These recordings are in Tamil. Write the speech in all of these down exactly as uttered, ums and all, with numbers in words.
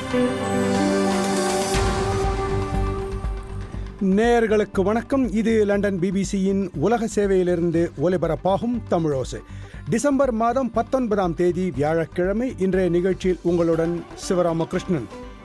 நேயர்களுக்கு வணக்கம். இது லண்டன் பிபிசியின் உலக சேவையிலிருந்து ஒலிபரப்பாகும் தமிழோசை. டிசம்பர் மாதம் பத்தொன்பதாம் தேதி வியாழக்கிழமை. இன்றைய நிகழ்ச்சியில் உங்களுடன் சிவராமகிருஷ்ணன்.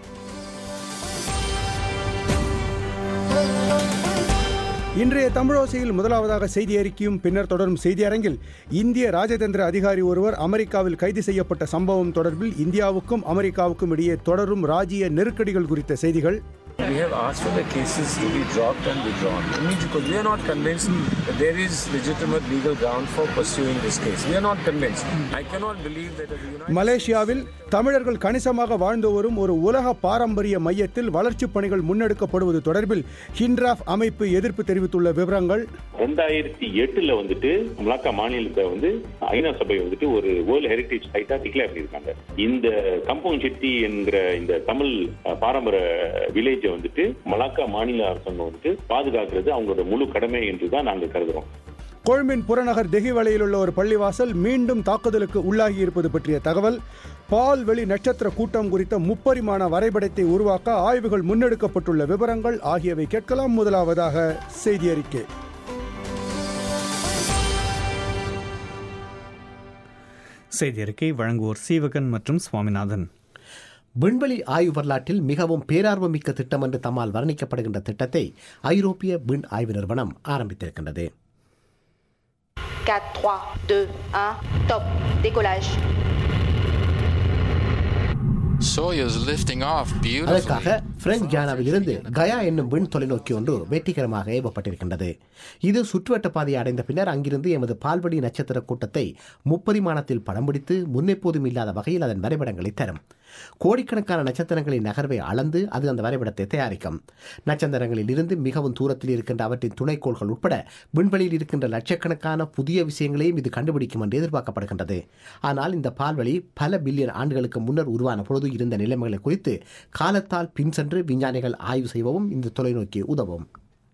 இன்றைய தமிழோசையில் முதலாவதாக செய்தி அறிக்கையும் பின்னர் தொடரும் செய்தி அரங்கில் இந்திய ராஜதந்திர அதிகாரி ஒருவர் அமெரிக்காவில் கைது செய்யப்பட்ட சம்பவம் தொடர்பில் இந்தியாவுக்கும் அமெரிக்காவுக்கும் இடையே தொடரும் ராஜ்ய நெருக்கடிகள் குறித்த செய்திகள். We have asked for the cases to be dropped and withdrawn. Because we are not convinced that there is legitimate legal ground for pursuing this case. We are not convinced. I cannot believe that the United மலேசியாவில் தமிழர்கள் கணிசமாக வாழ்ந்து வரும் ஒரு உலக பாரம்பரிய மையத்தில் வளர்ச்சிப் பணிகள் முன்னெடுக்கப்படுவது தொடர்பில் ஹிண்ட்ராஃப் அமைப்பு எதிர்ப்பு தெரிவித்துள்ள விவரங்கள். ரெண்டாயிரத்தி எட்டுல வந்துட்டு மலாக்கா மாநிலத்தை வந்து ஐநா சபை வந்துட்டு ஒரு வேர்ல்ட் ஹெரிட்டேஜ் சைட்டா டிக்ளேர் பண்ணியிருக்காங்க. இந்த கம்பவுண்ட் செட்டி என்கிற இந்த தமிழ் பாரம்பரிய வில்லேஜ் வந்துட்டு மலாக்கா மாநில அரசாங்கம் வந்துட்டு பாதுகாக்கிறது அவங்களோட முழு கடமை என்றுதான் நாங்கள் கருதுறோம். கொழும்பின் புறநகர் தெஹிவளையில் உள்ள ஒரு பள்ளிவாசல் மீண்டும் தாக்குதலுக்கு உள்ளாகி இருப்பது பற்றிய தகவல். பால்வெளி நட்சத்திர கூட்டம் குறித்த முப்பரிமாண வரைபடத்தை உருவாக்க ஆய்வுகள் முன்னெடுக்கப்பட்டுள்ள விவரங்கள் ஆகியவை கேட்கலாம். முதலாவதாக செய்தி அறிக்கை. செய்தி அறிக்கை வழங்குவோர் சீவகன் மற்றும் சுவாமிநாதன். விண்வெளி ஆய்வு வரலாற்றில் மிகவும் பேரார்வமிக்க திட்டம் என்று தம்மால் வர்ணிக்கப்படுகின்ற திட்டத்தை ஐரோப்பிய விண் ஆய்வு நிறுவனம் ஆரம்பித்திருக்கின்றது. அதற்காக பிரெஞ்சு கியானாவில் இருந்து கயா என்னும் விண் தொலைநோக்கி ஒன்று வெற்றிகரமாக ஏவப்பட்டிருக்கின்றது. இது சுற்றுவட்ட பாதையை அடைந்த பின்னர் அங்கிருந்து எமது பால்வெளி நட்சத்திர கூட்டத்தை முப்பரிமாணத்தில் படம் பிடித்து முன்னெப்போதும் இல்லாத வகையில் அதன் வரைபடங்களை தரும். கோடிக்கணக்கான நட்சத்திரங்களின் நகர்வை அளந்து அது அந்த வரைபடத்தை தயாரிக்கும். நட்சத்திரங்களில் இருந்து மிகவும் தூரத்தில் இருக்கின்ற அவற்றின் துணைக்கோள்கள் உட்பட விண்வெளியில் இருக்கின்ற லட்சக்கணக்கான புதிய விஷயங்களையும் இது கண்டுபிடிக்கும் என்று எதிர்பார்க்கப்படுகின்றது. ஆனால் இந்த பால்வெளி பல பில்லியன் ஆண்டுகளுக்கு முன்னர் உருவான பொழுது இருந்த நிலைமைகளை குறித்து காலத்தால் பின் சென்று விஞ்ஞானிகள் ஆய்வு செய்யவும் இந்த தொலைநோக்கி உதவும்.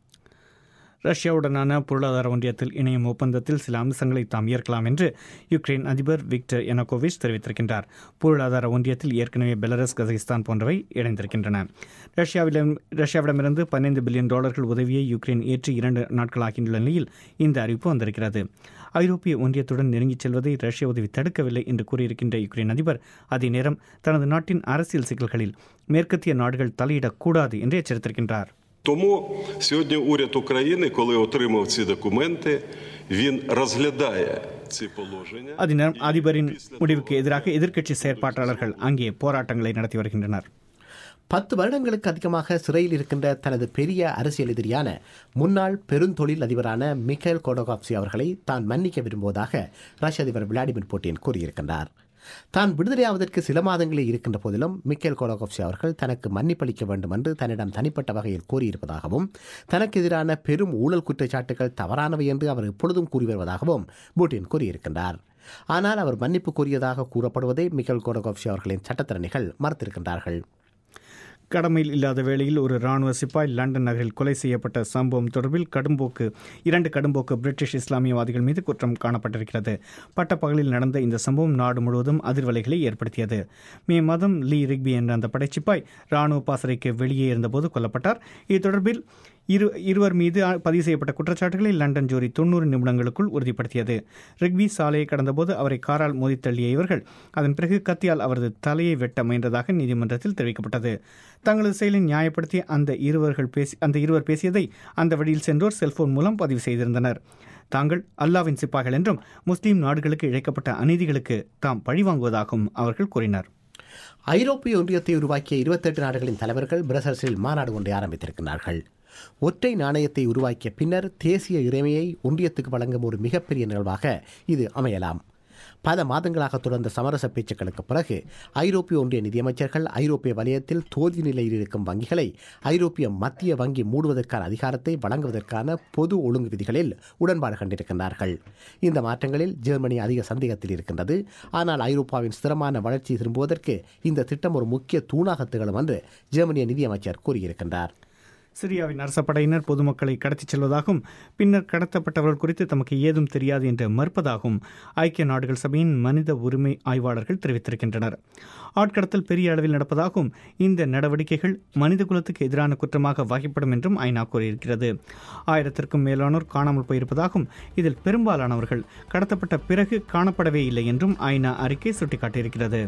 ரஷ்யாவுடனான பொருளாதார ஒன்றியத்தில் இணையும் ஒப்பந்தத்தில் சில அம்சங்களை தாம் ஏற்கலாம் என்று யுக்ரைன் அதிபர் விக்டர் யனுகோவிச் தெரிவித்திருக்கின்றார். பொருளாதார ஒன்றியத்தில் ஏற்கனவே பெலரஸ், கசகிஸ்தான் போன்றவை இணைந்திருக்கின்றன. ரஷ்யாவிடம் ரஷ்யாவிடமிருந்து பதினைந்து பில்லியன் டாலர்கள் உதவியை யுக்ரைன் ஏற்று இரண்டு நாட்கள் ஆகியுள்ள நிலையில் இந்த அறிவிப்பு வந்திருக்கிறது. ஐரோப்பிய ஒன்றியத்துடன் நெருங்கிச் செல்வதை ரஷ்ய உதவி தடுக்கவில்லை என்று கூறியிருக்கின்ற யுக்ரைன் அதிபர் அதே நேரம் தனது நாட்டின் அரசியல் சிக்கல்களில் மேற்கத்திய நாடுகள் தலையிடக்கூடாது என்று எச்சரித்திருக்கின்றார். Тому сьогодні уряд України, коли отримав ці документи, він розглядає ці положення. அதனால் அதிபரின் முடிவுக்கு எதிராக எதிர்க்கட்சி செயற்பாட்டாளர்கள் அங்கே போராட்டங்களை நடத்தி வருகின்றனர். பத்து வருடங்களுக்கு அதிகமாக சிறையில் இருக்கின்ற தனது பெரிய அரசியல் எதிரியான முன்னாள் பெருந்தொழில் அதிபரான மிகைல் கோடோகாவ்ஸ்கி அவர்களை தான் மன்னிக்க விரும்புவதாக ரஷ்ய அதிபர் விளாடிமிர் புட்டின் கூறியிருக்கின்றார். தான் விடுதலையாவதற்கு சில மாதங்களே இருக்கின்ற போதிலும் மிகைல் கோடோகாவ்ஸ்கி அவர்கள் தனக்கு மன்னிப்பளிக்க வேண்டும் என்று தன்னிடம் தனிப்பட்ட வகையில் கூறியிருப்பதாகவும் தனக்கு எதிரான பெரும் ஊழல் குற்றச்சாட்டுகள் தவறானவை என்று அவர் எப்பொழுதும் கூறி வருவதாகவும் புட்டின் கூறியிருக்கின்றார். ஆனால் அவர் மன்னிப்பு கூறியதாக கூறப்படுவதை மிகைல் கோடோகாவ்ஸ்கி அவர்களின் சட்டத்தரணிகள் மறுத்திருக்கின்றார்கள். கடமையில் இல்லாத வேளையில் ஒரு இராணுவ சிப்பாய் லண்டன் நகரில் கொலை செய்யப்பட்ட சம்பவம் தொடர்பில் கடும்போக்கு இரண்டு கடும்போக்கு பிரிட்டிஷ் இஸ்லாமியவாதிகள் மீது குற்றம் காணப்பட்டிருக்கிறது. பட்டப்பகலில் நடந்த இந்த சம்பவம் நாடு முழுவதும் அதிர்வலைகளை ஏற்படுத்தியது. மே மாதம் லீ ரிக்பி என்ற அந்த படைச்சிப்பாய் இராணுவ பாசறைக்கு வெளியே இருந்தபோது கொல்லப்பட்டார். இது தொடர்பில் இரு இருவர் மீது பதிவு செய்யப்பட்ட குற்றச்சாட்டுகளை லண்டன் ஜூரி தொன்னூறு நிமிடங்களுக்குள் உறுதிப்படுத்தியது. ரிக்பி சாலையை கடந்தபோது அவரை காரால் மோதி தள்ளிய இவர்கள் அதன் பிறகு கத்தியால் அவரது தலையை வெட்ட முயன்றதாக நீதிமன்றத்தில் தெரிவிக்கப்பட்டது. தங்களது செயலை நியாயப்படுத்தி அந்த இருவர்கள் பேசி அந்த இருவர் பேசியதை அந்த வழியில் சென்றோர் செல்போன் மூலம் பதிவு செய்திருந்தனர். தாங்கள் அல்லாவின் சிப்பாய்கள் என்றும் முஸ்லீம் நாடுகளுக்கு இழைக்கப்பட்ட அநீதிகளுக்கு தாம் பழிவாங்குவதாகவும் அவர்கள் கூறினர். ஐரோப்பிய ஒன்றியத்தை உருவாக்கிய இருபத்தெட்டு நாடுகளின் தலைவர்கள் பிரசல்ஸில் மாநாடு ஒன்றை ஆரம்பித்திருக்கிறார்கள். ஒற்றை நாணயத்தை உருவாக்கிய பின்னர் தேசிய இறைமையை ஒன்றியத்துக்கு வழங்கும் ஒரு மிகப்பெரிய நிகழ்வாக இது அமையலாம். பல மாதங்களாக தொடர்ந்த சமரச பேச்சுக்களுக்கு பிறகு ஐரோப்பிய ஒன்றிய நிதியமைச்சர்கள் ஐரோப்பிய வலயத்தில் தோல்வி நிலையில் இருக்கும் வங்கிகளை ஐரோப்பிய மத்திய வங்கி மூடுவதற்கான அதிகாரத்தை வழங்குவதற்கான பொது ஒழுங்கு விதிகளில் உடன்பாடு கண்டிருக்கின்றார்கள். இந்த மாற்றங்களில் ஜெர்மனி அதிக சந்தேகத்தில் இருக்கின்றது. ஆனால் ஐரோப்பாவின் ஸ்திரமான வளர்ச்சி திரும்புவதற்கு இந்த திட்டம் ஒரு முக்கிய தூணாக திகழும் என்று ஜெர்மனிய நிதியமைச்சர் கூறியிருக்கின்றார். சிரியாவின் அரச படையினர் பொதுமக்களை கடத்திச் செல்வதாகவும் பின்னர் கடத்தப்பட்டவர்கள் குறித்து தமக்கு ஏதும் தெரியாது என்று மறுப்பதாகவும் ஐக்கிய நாடுகள் சபையின் மனித உரிமை ஆய்வாளர்கள் தெரிவித்திருக்கின்றனர். ஆட்கடத்தல் பெரிய அளவில் நடப்பதாகவும் இந்த நடவடிக்கைகள் மனித குலத்துக்கு எதிரான குற்றமாக வகைப்படும் என்றும் ஐநா கூறியிருக்கிறது. ஆயிரத்திற்கும் மேலானோர் காணாமல் போயிருப்பதாகவும் இதில் பெரும்பாலானவர்கள் கடத்தப்பட்ட பிறகு காணப்படவே இல்லை என்றும் ஐநா அறிக்கை சுட்டிக்காட்டியிருக்கிறது.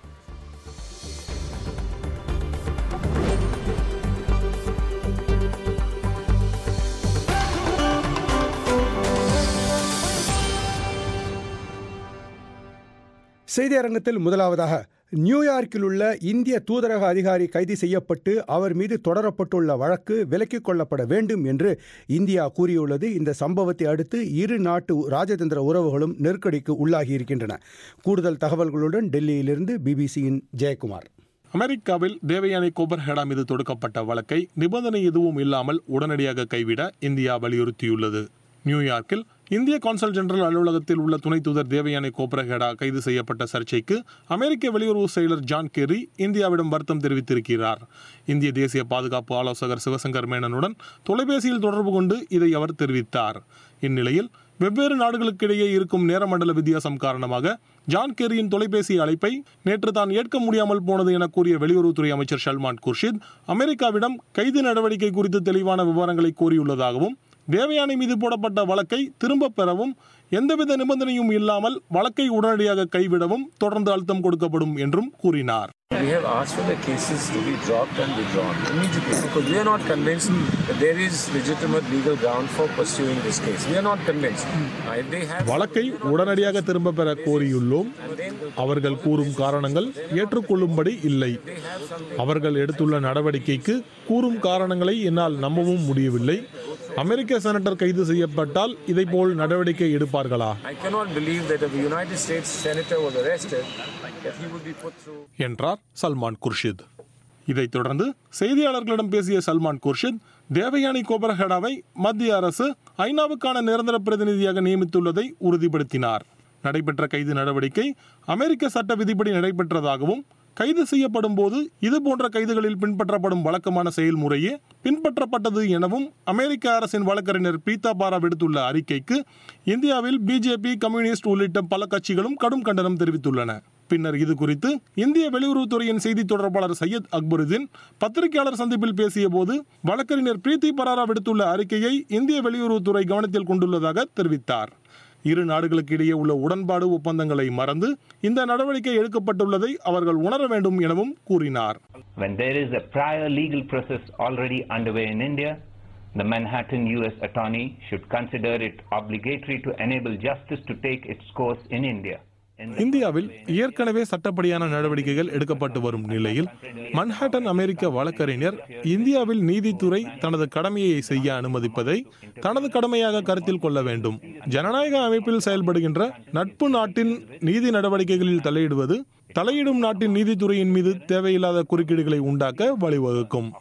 செய்தி அரங்கத்தில் முதலாவதாக, நியூயார்க்கில் உள்ள இந்திய தூதரக அதிகாரி கைது செய்யப்பட்டு அவர் மீது தொடரப்பட்டுள்ள வழக்கு விலக்கிக் கொள்ளப்பட வேண்டும் என்று இந்தியா கூறியுள்ளது. இந்த சம்பவத்தை அடுத்து இரு நாட்டு ராஜதந்திர உறவுகளும் நெருக்கடிக்கு உள்ளாகியிருக்கின்றன. கூடுதல் தகவல்களுடன் டெல்லியிலிருந்து பிபிசியின் ஜெயக்குமார். அமெரிக்காவில் தேவயானி கோபர்ஹெடா மீது தொடுக்கப்பட்ட வழக்கை நிபந்தனை எதுவும் இல்லாமல் உடனடியாக கைவிட இந்தியா வலியுறுத்தியுள்ளது. நியூயார்க்கில் இந்திய கான்சல் ஜெனரல் அலுவலகத்தில் உள்ள துணை தூதர் தேவயானி கோபர்ஹெடா கைது செய்யப்பட்ட சர்ச்சைக்கு அமெரிக்க வெளியுறவு செயலர் ஜான் கெர்ரி இந்தியாவிடம் வருத்தம் தெரிவித்திருக்கிறார். இந்திய தேசிய பாதுகாப்பு ஆலோசகர் சிவசங்கர் மேனனுடன் தொலைபேசியில் தொடர்பு கொண்டு இதை அவர் தெரிவித்தார். இந்நிலையில் வெவ்வேறு நாடுகளுக்கிடையே இருக்கும் நேரமண்டல வித்தியாசம் காரணமாக ஜான் கெர்ரியின் தொலைபேசி அழைப்பை நேற்று தான் ஏற்க முடியாமல் போனது என கூறிய வெளியுறவுத்துறை அமைச்சர் சல்மான் குர்ஷித் அமெரிக்காவிடம் கைது நடவடிக்கை குறித்து தெளிவான விவரங்களை கோரியுள்ளதாகவும் தேவயானி மீது போடப்பட்ட வழக்கை திரும்பப் பெறவும் எந்தவித நிபந்தனையும் இல்லாமல் வழக்கை உடனடியாக கைவிடவும் தொடர்ந்து அழுத்தம் கொடுக்கப்படும் என்றும் கூறினார். We have asked for the cases to be dropped and withdrawn immediately because we are not convinced that there is legitimate legal ground for pursuing this case. We are not convinced. Uh, if they have வழக்கை உடனடியாக திரும்ப பெற கோரியுள்ளோம். அவர்கள் கூறும் காரணங்கள் ஏற்றுக்கொள்ளும்படி இல்லை. அவர்கள் எடுத்துள்ள நடவடிக்கைக்கு கூறும் காரணங்களை என்னால் நம்பவும் முடியவில்லை. அமெரிக்க செனட்டர் கைது செய்யப்பட்டால் இதைப்போல் நடவடிக்கை எடுப்பார்களா? I cannot believe that if a United States senator was arrested that he would be put through என்றார் சல்மான் குர்ஷித். இதைத் தொடர்ந்து செய்தியாளர்களிடம் பேசிய சல்மான் குர்ஷித் தேவயானி கோபர்ஹெடாவை மத்திய அரசு ஐநாவுக்கான நிரந்தர பிரதிநிதியாக நியமித்துள்ளதை உறுதிப்படுத்தினார். நடைபெற்ற கைது நடவடிக்கை அமெரிக்க சட்ட விதிப்படி நடைபெற்றதாகவும் கைது செய்யப்படும் போது இதுபோன்ற கைதுகளில் பின்பற்றப்படும் வழக்கமான செயல்முறையே பின்பற்றப்பட்டது எனவும் அமெரிக்க அரசின் வழக்கறிஞர் பிரீதா பாரா விடுத்துள்ள அறிக்கைக்கு இந்தியாவில் பிஜேபி, கம்யூனிஸ்ட் உள்ளிட்ட பல கட்சிகளும் கடும் கண்டனம் தெரிவித்துள்ளன. பின்னர் இது குறித்து இந்திய வெளியுறவுத்துறையின் செய்தி தொடர்பாளர் சையத் அக்பருதீன் பத்திரிகையாளர் சந்திப்பில் பேசிய போது வழக்கறிஞர் பிரீத்தி பராரா விடுத்துள்ள அறிக்கையை இந்திய வெளியுறவுத்துறை கவனத்தில் கொண்டுள்ளதாக தெரிவித்தார். இரு நாடுகளுக்கு இடையே உள்ள உடன்பாடு ஒப்பந்தங்களை மறந்து இந்த நடவடிக்கை எடுக்கப்பட்டுள்ளதை அவர்கள் உணர வேண்டும் எனவும் கூறினார். When there is a prior legal process already underway in India, the Manhattan U S attorney should consider it obligatory to enable justice to take its course in India. இந்தியாவில் ஏற்கனவே சட்டப்படியான நடவடிக்கைகள் எடுக்கப்பட்டு வரும் நிலையில் மன்ஹாட்டன் அமெரிக்க வழக்கறிஞர் இந்தியாவில் நீதித்துறை தனது கடமையை செய்ய அனுமதிப்பதை தனது கடமையாக கருத்தில் கொள்ள வேண்டும். ஜனநாயக அமைப்பில் செயல்படுகின்ற நட்பு நாட்டின் நீதி நடவடிக்கைகளில் தலையிடுவது தலையிடும் நாட்டின் நீதித்துறையின் மீது தேவையில்லாத குறுக்கீடுகளை உண்டாக்க வழிவகுக்கும்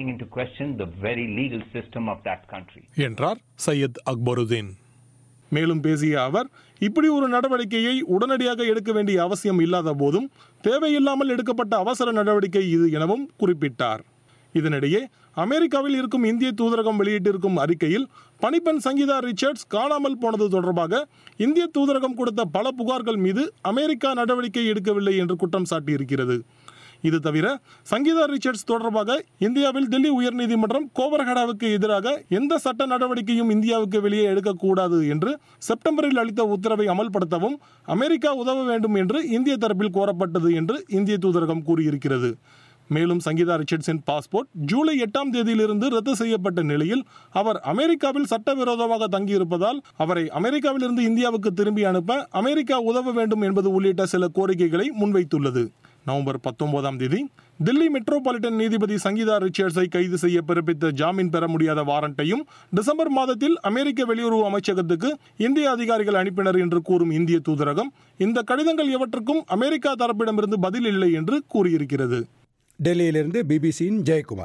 என்றார் சையத் அக்பருதீன். மேலும் பேசிய அவர் இப்படி ஒரு நடவடிக்கையை உடனடியாக எடுக்க வேண்டிய அவசியம் இல்லாத போதும் தேவையில்லாமல் எடுக்கப்பட்ட அவசர நடவடிக்கை இது எனவும் குறிப்பிட்டார். இதனிடையே அமெரிக்காவில் இருக்கும் இந்திய தூதரகம் வெளியிட்டிருக்கும் அறிக்கையில் பணிப்பெண் சங்கீதா ரிச்சர்ட்ஸ் காணாமல் போனது தொடர்பாக இந்திய தூதரகம் கொடுத்த பல புகார்கள் மீது அமெரிக்கா நடவடிக்கை எடுக்கவில்லை என்று குற்றம் சாட்டியிருக்கிறது. இது தவிர சங்கீதா ரிச்சர்ட்ஸ் தொடர்பாக இந்தியாவில் டெல்லி உயர்நீதிமன்றம் கோபர்ஹெடாவுக்கு எதிராக எந்த சட்ட நடவடிக்கையும் இந்தியாவுக்கு வெளியே எடுக்கக்கூடாது என்று செப்டம்பரில் அளித்த உத்தரவை அமல்படுத்தவும் அமெரிக்கா உதவ வேண்டும் என்று இந்திய தரப்பில் கோரப்பட்டது என்று இந்திய தூதரகம் கூறியிருக்கிறது. மேலும் சங்கீதா ரிச்சர்ட்ஸின் பாஸ்போர்ட் ஜூலை எட்டாம் தேதியிலிருந்து ரத்து செய்யப்பட்ட நிலையில் அவர் அமெரிக்காவில் சட்டவிரோதமாக தங்கியிருப்பதால் அவரை அமெரிக்காவிலிருந்து இந்தியாவுக்கு திரும்பி அனுப்ப அமெரிக்கா உதவ வேண்டும் என்பது உள்ளிட்ட சில கோரிக்கைகளை முன்வைத்துள்ளது. நவம்பர் பத்தொன்பதாம் தேதி தில்லி மெட்ரோபாலிட்டன் நீதிபதி சங்கீதா ரிச்சர்ட்ஸை கைது செய்ய பிறப்பித்த ஜாமீன் பெற முடியாத வாரண்டையும் டிசம்பர் மாதத்தில் அமெரிக்க வெளியுறவு அமைச்சகத்துக்கு இந்திய அதிகாரிகள் அனுப்பினர் என்று கூறும் இந்திய தூதரகம் இந்த கடிதங்கள் எவற்றுக்கும் அமெரிக்கா தரப்பிடமிருந்து பதில் இல்லை என்று கூறியிருக்கிறது. டெல்லியிலிருந்து பிபிசியின் ஜெயக்குமார்.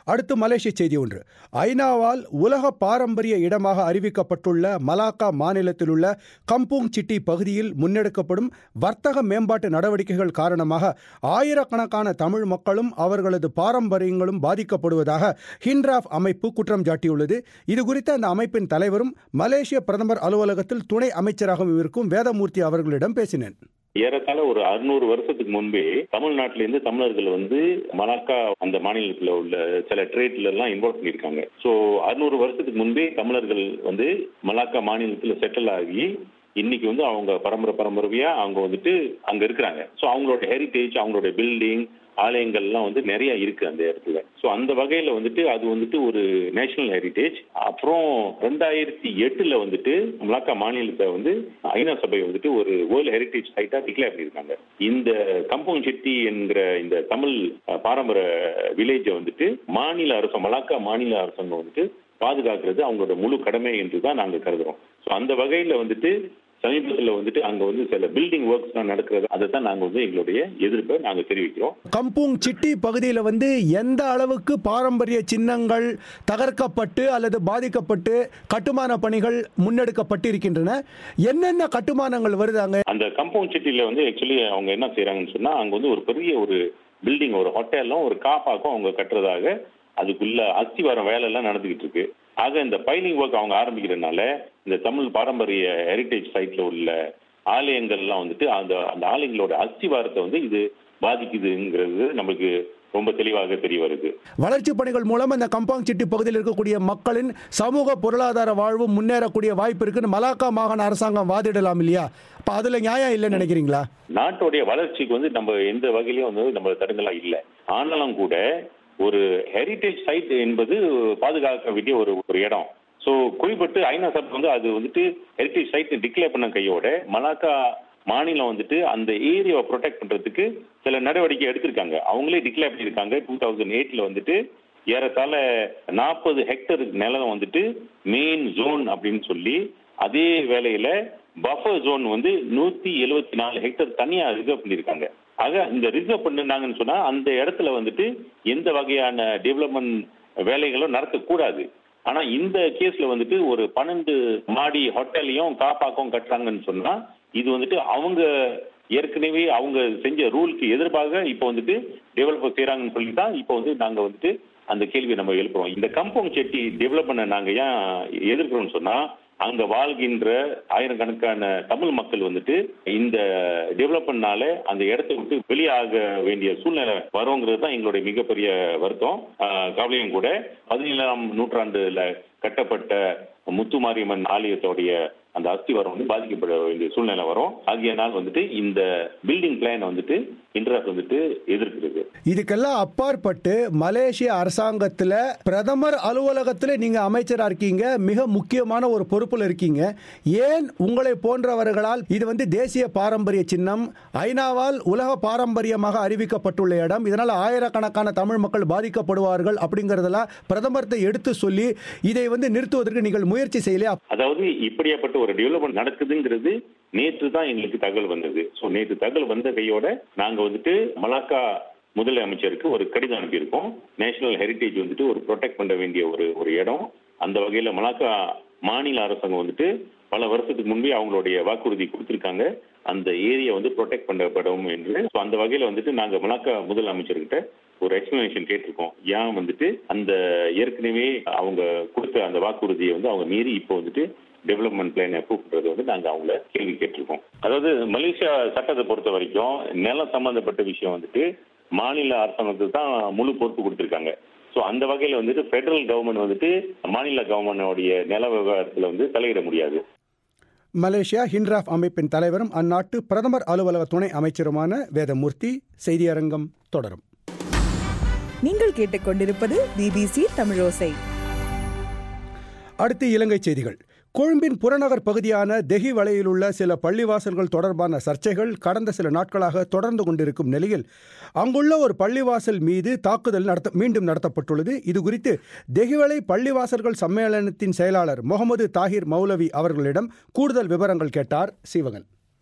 அடுத்து மலேசிய செய்தி ஒன்று. ஐநாவால் உலக பாரம்பரிய இடமாக அறிவிக்கப்பட்டுள்ள மலாக்கா மாநிலத்தில் உள்ள கம்பூங் சிட்டி பகுதியில் முன்னெடுக்கப்படும் வர்த்தக மேம்பாட்டு நடவடிக்கைகள் காரணமாக ஆயிரக்கணக்கான தமிழ் மக்களும் அவர்களது பாரம்பரியங்களும் பாதிக்கப்படுவதாக ஹிண்ட்ராஃப் அமைப்பு குற்றம் சாட்டியுள்ளது. இதுகுறித்து அந்த அமைப்பின் தலைவரும் மலேசிய பிரதமர் அலுவலகத்தில் துணை அமைச்சராகவும் இருக்கும் வேதமூர்த்தி அவர்களிடம் பேசினேன். ஏறத்தாழ ஒரு அறுநூறு வருஷத்துக்கு முன்பே தமிழ்நாட்டிலிருந்து தமிழர்கள் வந்து மலாக்கா அந்த மாநிலத்தில் உள்ள சில ட்ரேட்ல எல்லாம் இன்வால்வ் பண்ணியிருக்காங்க. ஸோ அறுநூறு வருஷத்துக்கு முன்பே தமிழர்கள் வந்து மலாக்கா மாநிலத்தில் செட்டில் ஆகி இன்னைக்கு வந்து அவங்க பரம்பரை பரம்பரையா அவங்க வந்துட்டு அங்க இருக்கிறாங்க. ஸோ அவங்களோட ஹெரிட்டேஜ், அவங்களோட பில்டிங், ஆலயங்கள்லாம் வந்து நிறைய இருக்கு அந்த இடத்துல. ஸோ அந்த வகையில வந்துட்டு அது வந்துட்டு ஒரு நேஷனல் ஹெரிட்டேஜ். அப்புறம் ரெண்டாயிரத்தி எட்டுல வந்துட்டு மலாக்கா மாநிலத்தை வந்து ஐநா சபை வந்துட்டு ஒரு வேர்ல்ட் ஹெரிட்டேஜ் சைட்டா டிக்ளேர் பண்ணியிருக்காங்க. இந்த கம்பூங் செட்டி என்கிற இந்த தமிழ் பாரம்பரிய வில்லேஜை வந்துட்டு மாநில அரசு மலாக்கா மாநில அரசாங்கம் வந்துட்டு பாதுகாக்கிறது அவங்களோட முழு கடமை என்றுதான் நாங்க கருதுறோம். ஸோ அந்த வகையில வந்துட்டு சமீபத்தில் வந்துட்டு அங்க வந்து சில பில்டிங் ஒர்க்ஸ் தான் நடக்கிறது. அதை தான் நாங்க வந்து எங்களுடைய எதிர்ப்பை நாங்க தெரிவிக்கிறோம். கம்பூங் சிட்டி பகுதியில் வந்து எந்த அளவுக்கு பாரம்பரிய சின்னங்கள் தகர்க்கப்பட்டு அல்லது பாதிக்கப்பட்டு கட்டுமான பணிகள் முன்னெடுக்கப்பட்டு இருக்கின்றன, என்னென்ன கட்டுமானங்கள் வருதாங்க? அந்த கம்பூங் சிட்டியில வந்து ஆக்சுவலி அவங்க என்ன செய்யறாங்கன்னு சொன்னா அங்க வந்து ஒரு பெரிய ஒரு பில்டிங், ஒரு ஹோட்டலும் ஒரு காப்பாக்கும் அவங்க கட்டுறதாக அதுக்குள்ள அஸ்திவாரம் வேலை எல்லாம் நடந்துகிட்டு இருக்கு. ஆக இந்த பைலிங் ஒர்க் அவங்க ஆரம்பிக்கிறதுனால இந்த தமிழ் பாரம்பரிய ஹெரிட்டேஜ் சைட்ல உள்ள ஆலயங்கள் எல்லாம் வந்துட்டு அந்த அந்த ஆலயங்களோட அஸ்திவாரத்தை வந்து இது பாதிக்குதுங்கிறது நமக்கு ரொம்ப தெளிவாக தெரிய வருது. வளர்ச்சி பணிகள் மூலம் இந்த கம்பவுண்ட் சிட்டி பகுதியில் இருக்கக்கூடிய மக்களின் சமூக பொருளாதார வாழ்வு முன்னேறக்கூடிய வாய்ப்பு இருக்குன்னு மலாக்கா மாகாண அரசாங்கம் வாதிடலாம் இல்லையா? அப்ப அதுல நியாயம் இல்லைன்னு நினைக்கிறீங்களா? நாட்டுடைய வளர்ச்சிக்கு வந்து நம்ம எந்த வகையிலும் வந்து நம்ம தடுங்கலாம் இல்லை. ஆனாலும் கூட ஒரு ஹெரிட்டேஜ் சைட் என்பது பாதுகாக்க வேண்டிய ஒரு ஒரு இடம். ஸோ குறிப்பிட்டு ஐநா சபை வந்து அது வந்துட்டு ஹெரிட்டேஜ் சைட் டிக்ளேர் பண்ண கையோட மலாக்கா மாநிலம் வந்துட்டு அந்த ஏரியாவை ப்ரொடெக்ட் பண்றதுக்கு சில நடவடிக்கை எடுத்திருக்காங்க. அவங்களே டிக்ளேர் பண்ணியிருக்காங்க. டூ தௌசண்ட் எயிட்ல வந்துட்டு ஏறத்தாழ நாற்பது ஹெக்டர் நிலம் வந்துட்டு மெயின் ஜோன் அப்படின்னு சொல்லி, அதே வேளையில பஃபர் ஜோன் வந்து நூத்தி எழுபத்தி நாலு ஹெக்டர் தனியா ரிசர்வ் பண்ணியிருக்காங்க. ஆக இந்த ரிசர்வ் பண்ணாங்கன்னு சொன்னா அந்த இடத்துல வந்துட்டு எந்த வகையான டெவலப்மெண்ட் வேலைகளும் நடத்தக்கூடாது. ஆனா இந்த கேஸ்ல வந்துட்டு ஒரு பன்னெண்டு மாடி ஹோட்டலையும் காப்பாக்கும் கட்டுறாங்கன்னு சொன்னா இது வந்துட்டு அவங்க ஏற்கனவே அவங்க செஞ்ச ரூலுக்கு எதிர்ப்பாக இப்போ வந்துட்டு டெவலப் செய்யறாங்கன்னு சொல்லி தான் இப்போ வந்து நாங்க வந்துட்டு அந்த கேள்வியை நம்ம எழுப்புறோம். இந்த கம்பவுண்ட் செட்டி டெவலப் பண்ண நாங்க ஏன் எதிர்க்கிறோம்னு சொன்னா அங்க வாழ்கின்ற ஆயிரக்கணக்கான தமிழ் மக்கள் வந்துட்டு இந்த டெவலப்மெண்ட்னால அந்த இடத்தை விட்டு வெளியாக வேண்டிய சூழ்நிலை வருங்கிறது தான் எங்களுடைய மிகப்பெரிய வருத்தம், கவலையும் கூட. பதினேழாம் நூற்றாண்டுல கட்டப்பட்ட முத்துமாரியம்மன் ஆலயத்தோடைய அந்த அஸ்திவாரம் வந்து பாதிக்கப்பட வேண்டிய சூழ்நிலை வரும். ஆகியனால் வந்துட்டு இந்த பில்டிங் பிளான் வந்துட்டு இன்ட்ராஸ் வந்துட்டு எதிர்க்கிறது. இதுக்கெல்லாம் அப்பாற்பட்டு மலேசிய அரசாங்கத்தில் பிரதமர் அலுவலகத்தில் நீங்க அமைச்சரா இருக்கீங்க, மிக முக்கியமான ஒரு பொறுப்புல இருக்கீங்க. ஏன் உங்களை போன்றவர்களால் இது வந்து தேசிய பாரம்பரிய சின்னம், ஐநாவால் உலக பாரம்பரியமாக அறிவிக்கப்பட்டுள்ள இடம், இதனால் ஆயிரக்கணக்கான தமிழ் மக்கள் பாதிக்கப்படுவார்கள் அப்படிங்கறதெல்லாம் பிரதமர்த்தை எடுத்து சொல்லி இதை வந்து நிறுத்துவதற்கு நீங்கள் முயற்சி செய்யலையா? அதாவது இப்படியாப்பட்ட ஒரு டெவலப்மெண்ட் நடக்குதுங்கிறது நேற்று தான் எங்களுக்கு தகவல் வந்தது. ஸோ நேற்று தகவல் வந்த கையோட நாங்க வந்துட்டு மலாக்கா முதலமைச்சருக்கு ஒரு கடிதம் அனுப்பியிருக்கோம். நேஷனல் ஹெரிட்டேஜ் வந்துட்டு ஒரு ப்ரொடெக்ட் பண்ண வேண்டிய ஒரு ஒரு இடம். அந்த வகையில மலாக்கா மாநில அரசாங்கம் வந்துட்டு பல வருஷத்துக்கு முன்பே அவங்களுடைய வாக்குறுதி கொடுத்திருக்காங்க, அந்த ஏரியா வந்து ப்ரொடெக்ட் பண்ணப்படும் என்று. ஸோ அந்த வகையில வந்துட்டு நாங்க மலாக்கா முதலமைச்சர்கிட்ட ஒரு எக்ஸ்பிளனேஷன் கேட்டிருக்கோம். ஏன் வந்துட்டு அந்த ஏற்கனவே அவங்க கொடுத்த அந்த வாக்குறுதியை வந்து அவங்க மீறி இப்போ வந்துட்டு டெவலப்மெண்ட் பிளான் அப்ரூவ் பண்றது வந்து நாங்க அவங்கள கேள்வி கேட்டிருக்கோம். அதாவது மலேசியா சட்டத்தை பொறுத்த வரைக்கும் நிலம் சம்பந்தப்பட்ட விஷயம் வந்துட்டு மாநில அரசாங்கத்துக்கு தான் முழு பொறுப்பு கொடுத்திருக்காங்க. ஸோ அந்த வகையில வந்துட்டு பெடரல் கவர்மெண்ட் வந்துட்டு மாநில கவர்மெண்டோடைய நில விவகாரத்தில் வந்து தலையிட முடியாது. மலேசியா ஹிண்ட்ராஃப் அமைப்பின் தலைவரும் அந்நாட்டு பிரதமர் அலுவலக துணை அமைச்சருமான வேதமூர்த்தி. செய்தியரங்கம் தொடரும். நீங்கள் கேட்டுக்கொண்டிருப்பது பிபிசி தமிழோசை. அடுத்து இலங்கை செய்திகள். கொழும்பின் புறநகர் பகுதியான தெஹி வலையில் உள்ள சில பள்ளிவாசல்கள் தொடர்பான சர்ச்சைகள் கடந்த சில நாட்களாக தொடர்ந்து கொண்டிருக்கும் நிலையில் அங்குள்ள ஒரு பள்ளிவாசல் மீது தாக்குதல் நடத்த மீண்டும் நடத்தப்பட்டுள்ளது. இதுகுறித்து தெஹிவலை பள்ளிவாசல்கள் சம்மேளனத்தின் செயலாளர் முகமது தாஹிர் மௌலவி அவர்களிடம் கூடுதல் விவரங்கள் கேட்டார் சீவகன்.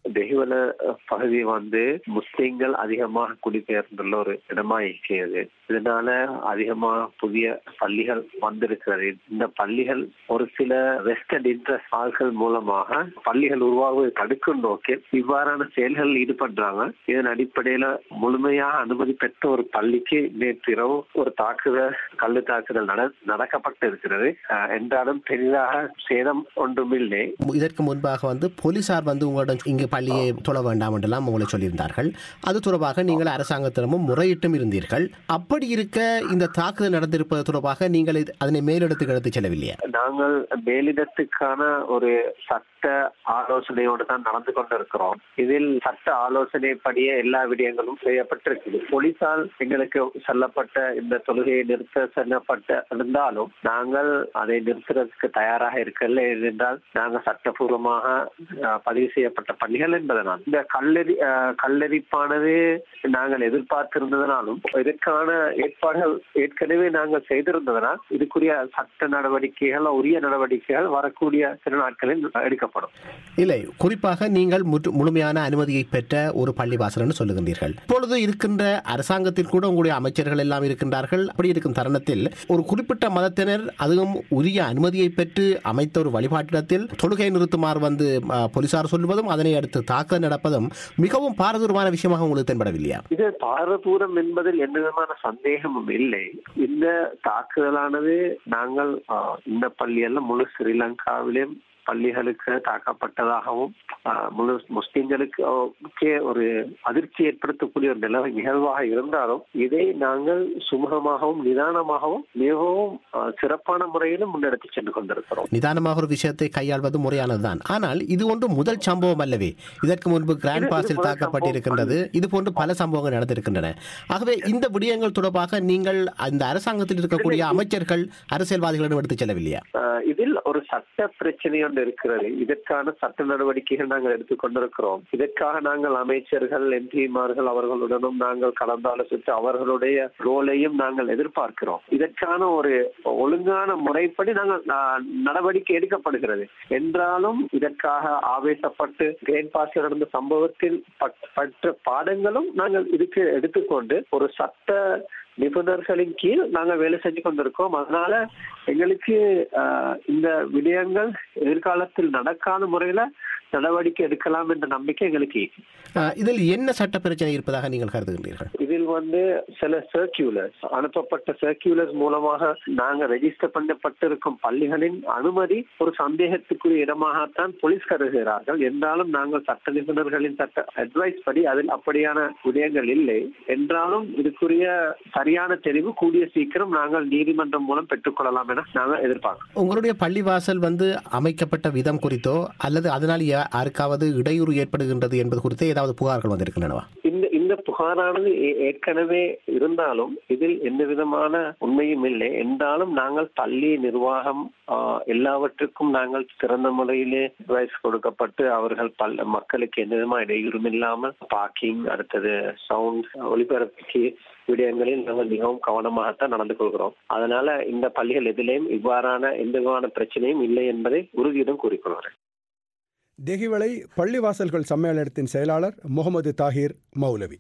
தெஹிவல பகுதி வந்து முஸ்லிம்கள் அதிகமாக குடிபெயர்ந்துள்ள ஒரு இடமா இருக்கிறது. இதனால அதிகமாக புதிய பள்ளிகள் வந்திருக்கிறது. இந்த பள்ளிகள் ஒரு சில வெஸ்டர்ன் இன்ட்ரெஸ்ட் ஆள்கள் மூலமாக பள்ளிகள் உருவாகுவதை தடுக்கும் நோக்கில் இவ்வாறான செயல்கள் ஈடுபடுறாங்க. இதன் அடிப்படையில முழுமையாக அனுமதி பெற்ற ஒரு பள்ளிக்கு நேற்றிரவு ஒரு தாக்குதல் கல்லு தாக்குதல் நடக்கப்பட்டு இருக்கிறது. என்றாலும் பெரிதாக சேதம் ஒன்றுமில்லை. இதற்கு முன்பாக வந்து போலீசார் வந்து உங்களிடம் இங்கு பள்ளியை தொழ வேண்டாம் என்றெல்லாம் உங்களை சொல்லியிருந்தார்கள். அது தொடர்பாக நீங்கள் அரசாங்கத்திடமும் முறையிட்டும் இருந்தீர்கள். அப்படி இருக்க இந்த தாக்குதல் நடந்திருப்பது தொடர்பாக நீங்கள் அதனை மேலிடத்துக்கு எடுத்து செல்லவில்லையா? நாங்கள் மேலிடத்துக்கான ஒரு சட்ட ஆலோசனையோடு தான் நடந்து கொண்டிருக்கிறோம். இதில் சட்ட ஆலோசனைப்படியே எல்லா விடயங்களும் செய்யப்பட்டிருக்கு. போலீசால் எங்களுக்கு சொல்லப்பட்ட இந்த தொழுகையை நிறுத்த சொல்லப்பட்ட இருந்தாலும் நாங்கள் அதை நிறுத்துறதுக்கு தயாராக இருக்கல. ஏனென்றால் நாங்கள் சட்டபூர்வமாக பதிவு செய்யப்பட்ட பள்ளிகள் என்பதனால் இந்த கல்லெறி கல்லெறிப்பானது நாங்கள் எதிர்பார்த்திருந்ததனாலும் இதற்கான ஏற்பாடுகள் ஏற்கனவே நாங்கள் செய்திருந்ததனால் இதுக்குரிய சட்ட நடவடிக்கைகள் உரிய நடவடிக்கைகள் வரக்கூடிய சில நாட்களில் எடுக்கப்படும். இல்லை, குறிப்பாக நீங்கள் முழுமையான அனுமதியை பெற்ற ஒரு பள்ளிவாசல் சொல்லுகின்றீர்கள். இப்பொழுது இருக்கின்ற அரசாங்கத்தில் கூட உங்களுடைய அமைச்சர்கள் எல்லாம் இருக்கின்றார்கள். அப்படி இருக்கும் தருணத்தில் ஒரு குறிப்பிட்ட மதத்தினர் அதுவும் உரிய அனுமதியை பெற்று அமைத்த ஒரு வழிபாட்டிடத்தில் தொழுகை நிறுத்துமாறு வந்து போலீசார் சொல்வதும் அதனை அடுத்து தாக்குதல் நடப்பதும் மிகவும் பாரதூரமான விஷயமாக உங்களுக்கு தென்படவில்லையா? இது பாரதூரம் என்பதில் எந்த விதமான சந்தேகமும் இல்லை. இந்த தாக்குதலானது நாங்கள் இந்த பள்ளியெல்லாம் முழு ஸ்ரீலங்காவிலும் பள்ளிகளுக்கு தாக்கப்பட்டதாகவும் முழு முஸ்லிம்களுக்கு ஒரு அதிர்ச்சி ஏற்படுத்தக்கூடிய ஒரு நிலை நிகழ்வாக இருந்தாலும் இதை நாங்கள் சுமூகமாகவும் நிதானமாகவும் மிகவும் சிறப்பான முறையிலும் முன்னெடுத்து சென்று கொண்டிருக்கிறோம். நிதானமாக ஒரு விஷயத்தை கையாள்வது முறையானதுதான். ஆனால் இது ஒன்று முதல் சம்பவம் அல்லவே. இதற்கு முன்பு கிராண்ட் பாஸில் தாக்கப்பட்டிருக்கின்றது. இது போன்று பல சம்பவங்கள் நடந்திருக்கின்றன. ஆகவே இந்த விடயங்கள் தொடர்பாக நீங்கள் அந்த அரசாங்கத்தில் இருக்கக்கூடிய அமைச்சர்கள் அரசியல்வாதிகளிடம் எடுத்துச் செல்லவில்லையா? இதில் ஒரு சட்ட பிரச்சனை இருக்கிறது. இதற்கான சட்ட நடவடிக்கைகள் நாங்கள் எடுத்துக் கொண்டிருக்கிறோம். இதற்காக நாங்கள் அமைச்சர்கள் எம்பிமார்கள் அவர்களுடனும் நாங்கள் கலந்தாலோசித்து அவர்களுடைய ரோலையும் நாங்கள் எதிர்பார்க்கிறோம். இதற்கான ஒரு ஒழுங்கான முறைப்படி நாங்கள் நடவடிக்கை எடுக்கப்படுகிறது. என்றாலும் இதற்காக ஆவேசப்பட்டு கிரேன் பாஸ் நடந்த சம்பவத்தில் பற்ற பாடங்களும் நாங்கள் இதுக்கு எடுத்துக்கொண்டு ஒரு சட்ட நிபுணர்களின் கீழ் நாங்கள் வேலை செஞ்சு கொண்டிருக்கோம். அதனால எங்களுக்கு இந்த விடயங்கள் எதிர்காலத்தில் நடக்காத முறையில நடவடிக்கை எடுக்கலாம் என்ற நம்பிக்கை எங்களுக்கு. இதில் என்ன சட்ட பிரச்சனை இருப்பதாக நீங்கள் கருதுகிறீர்கள்? இதில் வந்து சில சர்க்குலர்ஸ் அனுப்பப்பட்ட சர்க்குலர்ஸ் மூலமாக நாங்கள் ரெஜிஸ்டர் பண்ணப்பட்டிருக்கும் பள்ளிகளின் அனுமதி ஒரு சந்தேகத்துக்குரிய இடமாகத்தான் போலீஸ் கருதுகிறார்கள். என்றாலும் நாங்கள் சட்ட நிபுணர்களின் சட்ட அட்வைஸ் படி அதில் அப்படியான விடயங்கள் இல்லை. என்றாலும் இதுக்குரிய சரியான தெளிவு கூடிய சீக்கிரம் நாங்கள் நீதிமன்றம் மூலம் பெற்றுக்கொள்ளலாம் என நாங்கள் எதிர்பார்க்கிறோம். உங்களுடைய பள்ளிவாசல் வந்து அமைக்கப்பட்ட விதம் குறித்தோ அல்லது அதனால் யாருக்காவது இடையூறு ஏற்படுகின்றது என்பது குறித்து ஏதாவது புகார்கள் வந்திருக்கின்றனவா? இந்த இந்த புகாரானது ஏற்கனவே இருந்தாலும் இதில் எந்த விதமான உண்மையும் இல்லை. என்றாலும் நாங்கள் பள்ளி நிர்வாகம் எல்லாவற்றுக்கும் நாங்கள் சிறந்த முறையிலே அட்வைஸ் கொடுக்கப்பட்டு அவர்கள் பல் மக்களுக்கு எந்த விதமான இடையூறும் இல்லாமல் பார்க்கிங் அடுத்தது சவுண்ட் ஒலிபரப்பு விடயங்களில் நாங்கள் மிகவும் கவனமாகத்தான் நடந்து கொள்கிறோம். அதனால இந்த பள்ளிகள் எதிலேயும் இவ்வாறான எந்த விதமான பிரச்சனையும் இல்லை என்பதை உறுதியுடன் கூறிக்கொள்கிறேன். தெஹிவளை பள்ளிவாசல்கள் சம்மேளனத்தின் செயலாளர் முகமது தாஹிர் மௌலவி.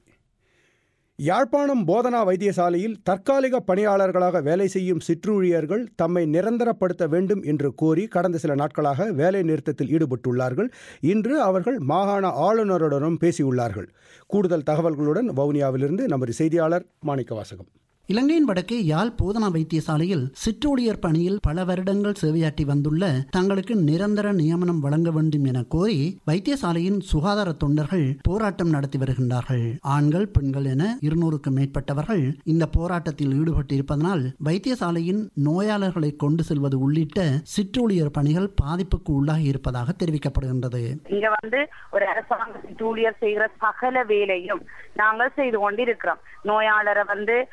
யாழ்ப்பாணம் போதனா வைத்தியசாலையில் தற்காலிக பணியாளர்களாக வேலை செய்யும் சிற்றூழியர்கள் தம்மை நிரந்தரப்படுத்த வேண்டும் என்று கோரி கடந்த சில நாட்களாக வேலை நிறுத்தத்தில் ஈடுபட்டுள்ளார்கள். இன்று அவர்கள் மாகாண ஆளுநருடனும் பேசியுள்ளார்கள். கூடுதல் தகவல்களுடன் வவுனியாவிலிருந்து நமது செய்தியாளர் மாணிக்கவாசகம். இலங்கையின் வடக்கே யாழ் போதனா வைத்தியசாலையில் சிற்றூழியர் பணியில் பல வருடங்கள் சேவையாற்றி வந்துள்ள தங்களுக்கு நிரந்தர நியமனம் வழங்க வேண்டும் என கோரி வைத்தியசாலையின் சுகாதார தொண்டர்கள் போராட்டம் நடத்தி வருகின்றார்கள். ஆண்கள் பெண்கள் என இருநூறுக்கும் மேற்பட்டவர்கள் இந்த போராட்டத்தில் ஈடுபட்டிருப்பதனால் வைத்தியசாலையின் நோயாளர்களை கொண்டு செல்வது உள்ளிட்ட சிற்றூழியர் பணிகள் பாதிப்புக்கு உள்ளாகி இருப்பதாக தெரிவிக்கப்படுகின்றது. இங்க வந்து ஒரு அரசாங்க சிற்றூழியர் செய்கிற சகல வேலையும் நாங்கள் செய்து கொண்டிருக்கிறோம். நோயாளரை வந்து டாக்டர்